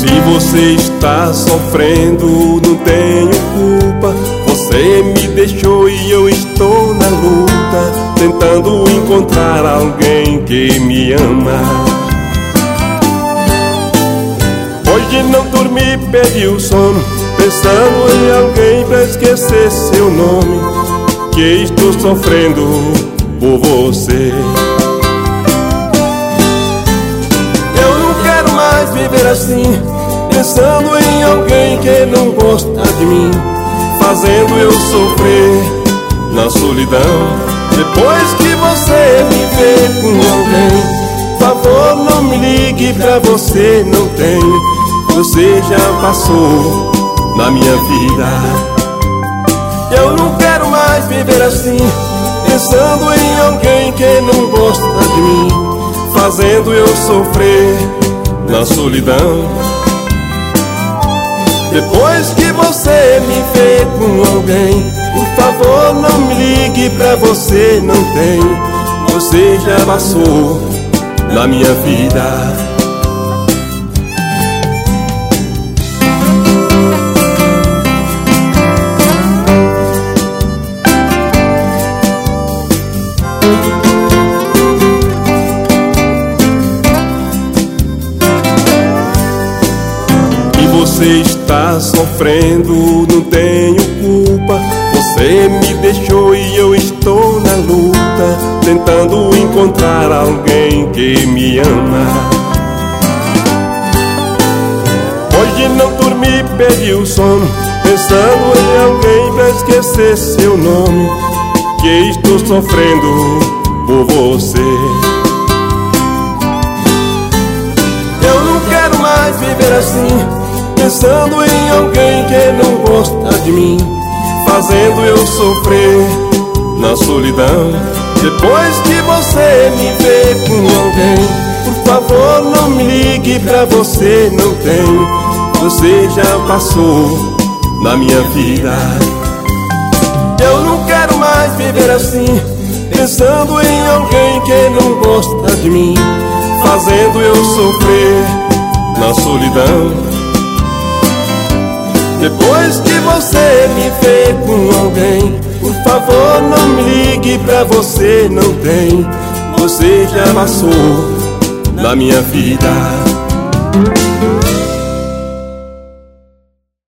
Se você está sofrendo, não tenho culpa. Você me deixou e eu estou na luta, tentando encontrar alguém que me ama. Hoje não dormi, perdi o sono, pensando em alguém pra esquecer seu nome, que estou sofrendo por você. Eu não quero mais viver assim, pensando em alguém que não gosta de mim, fazendo eu sofrer na solidão. Depois que você me vê com alguém, por favor não me ligue, pra você não tem. Você já passou na minha vida. Eu não quero mais viver assim, pensando em alguém que não gosta de mim, fazendo eu sofrer na solidão. Depois que você me vê com alguém, por favor não me ligue, pra você não tem. Você já passou na minha vida. Você está sofrendo, não tenho culpa. Você me deixou e eu estou na luta, tentando encontrar alguém que me ama. Hoje não dormi, perdi o sono, pensando em alguém pra esquecer seu nome, que estou sofrendo por você. Eu não quero mais viver assim, pensando em alguém que não gosta de mim, fazendo eu sofrer na solidão. Depois que você me vê com alguém, por favor não me ligue, pra você não tem. Você já passou na minha vida. Eu não quero mais viver assim, pensando em alguém que não gosta de mim, fazendo eu sofrer na solidão. Depois que você me vê com alguém, por favor não me ligue, pra você não tem. Você já passou na minha vida.